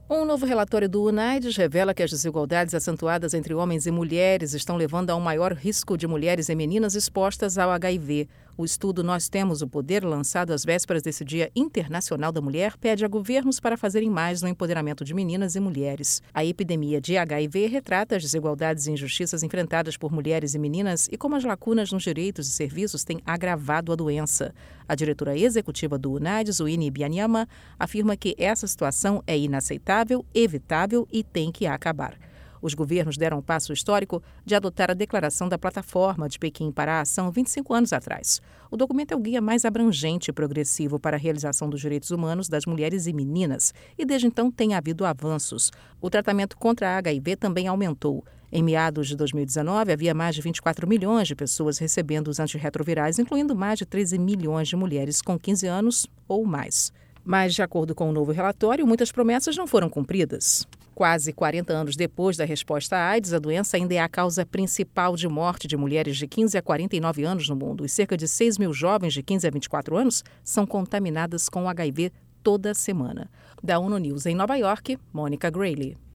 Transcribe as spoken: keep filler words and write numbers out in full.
Um novo relatório do UNAIDS revela que as desigualdades acentuadas entre homens e mulheres estão levando a um maior risco de mulheres e meninas expostas ao H I V. O estudo Nós Temos o Poder, lançado às vésperas desse Dia Internacional da Mulher, pede a governos para fazerem mais no empoderamento de meninas e mulheres. A epidemia de H I V retrata as desigualdades e injustiças enfrentadas por mulheres e meninas e como as lacunas nos direitos e serviços têm agravado a doença. A diretora executiva do UNAIDS, Winnie Byanyama, afirma que essa situação é inaceitável, evitável e tem que acabar. Os governos deram um passo histórico de adotar a Declaração da Plataforma de Pequim para a Ação vinte e cinco anos atrás. O documento é o guia mais abrangente e progressivo para a realização dos direitos humanos das mulheres e meninas, e desde então tem havido avanços. O tratamento contra a H I V também aumentou. Em meados de dois mil e dezenove, havia mais de vinte e quatro milhões de pessoas recebendo os antirretrovirais, incluindo mais de treze milhões de mulheres com quinze anos ou mais. Mas, de acordo com o novo relatório, muitas promessas não foram cumpridas. Quase quarenta anos depois da resposta à AIDS, a doença ainda é a causa principal de morte de mulheres de quinze a quarenta e nove anos no mundo, e cerca de seis mil jovens de quinze a vinte e quatro anos são contaminadas com H I V toda semana. Da ONU News em Nova York, Mônica Grayle.